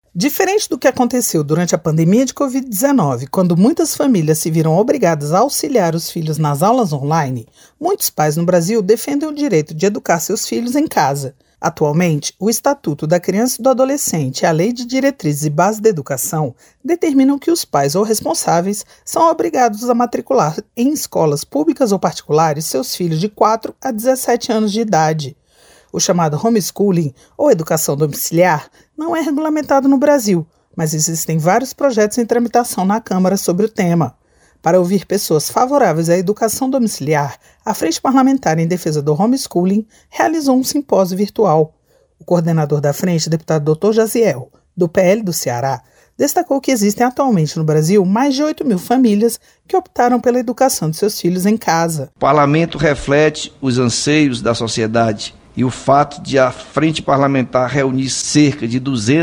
Diferente do que aconteceu durante a pandemia de Covid-19, quando muitas famílias se viram obrigadas a auxiliar os filhos nas aulas online, muitos pais no Brasil defendem o direito de educar seus filhos em casa. Atualmente, o Estatuto da Criança e do Adolescente e a Lei de Diretrizes e Bases da Educação determinam que os pais ou responsáveis são obrigados a matricular em escolas públicas ou particulares seus filhos de 4 a 17 anos de idade. O chamado homeschooling, ou educação domiciliar, não é regulamentado no Brasil, mas existem vários projetos em tramitação na Câmara sobre o tema. Para ouvir pessoas favoráveis à educação domiciliar, a Frente Parlamentar em Defesa do Homeschooling realizou um simpósio virtual. O coordenador da frente, deputado Dr. Jaziel, do PL do Ceará, destacou que existem atualmente no Brasil mais de 8 mil famílias que optaram pela educação de seus filhos em casa. O parlamento reflete os anseios da sociedade. E o fato de a Frente Parlamentar reunir cerca de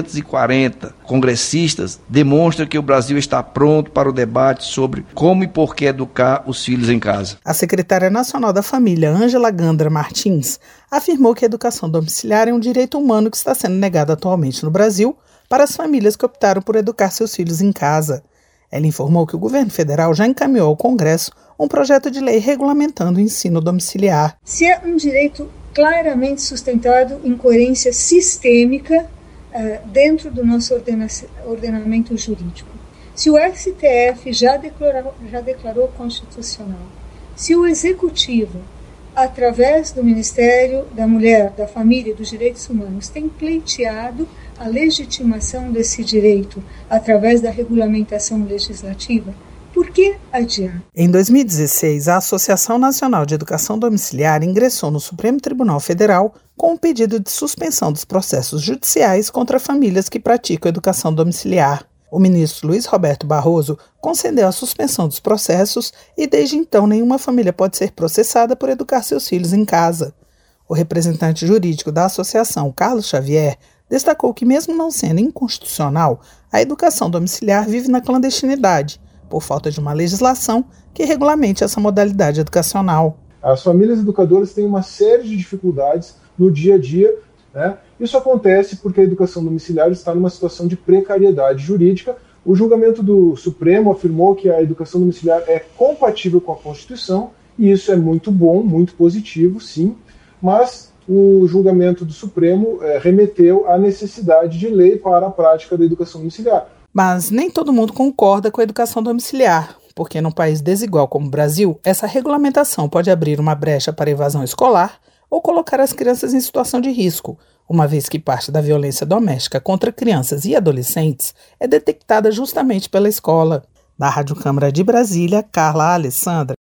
240 congressistas demonstra que o Brasil está pronto para o debate sobre como e por que educar os filhos em casa. A secretária nacional da família, Ângela Gandra Martins, afirmou que a educação domiciliar é um direito humano que está sendo negado atualmente no Brasil para as famílias que optaram por educar seus filhos em casa. Ela informou que o governo federal já encaminhou ao Congresso um projeto de lei regulamentando o ensino domiciliar. Se é um direito claramente sustentado em coerência sistêmica dentro do nosso ordenamento jurídico. Se o STF já declarou constitucional, se o Executivo, através do Ministério da Mulher, da Família e dos Direitos Humanos, tem pleiteado a legitimação desse direito através da regulamentação legislativa, por que adiar? Em 2016, a Associação Nacional de Educação Domiciliar ingressou no Supremo Tribunal Federal com um pedido de suspensão dos processos judiciais contra famílias que praticam educação domiciliar. O ministro Luiz Roberto Barroso concedeu a suspensão dos processos e, desde então, nenhuma família pode ser processada por educar seus filhos em casa. O representante jurídico da associação, Carlos Xavier, destacou que, mesmo não sendo inconstitucional, a educação domiciliar vive na clandestinidade, por falta de uma legislação que regulamente essa modalidade educacional. As famílias educadoras têm uma série de dificuldades no dia a dia, né? Isso acontece porque a educação domiciliar está numa situação de precariedade jurídica. O julgamento do Supremo afirmou que a educação domiciliar é compatível com a Constituição, e isso é muito bom, muito positivo, sim, mas o julgamento do Supremo remeteu à necessidade de lei para a prática da educação domiciliar. Mas nem todo mundo concorda com a educação domiciliar, porque num país desigual como o Brasil, essa regulamentação pode abrir uma brecha para evasão escolar ou colocar as crianças em situação de risco, uma vez que parte da violência doméstica contra crianças e adolescentes é detectada justamente pela escola. Da Rádio Câmara de Brasília, Carla Alessandra.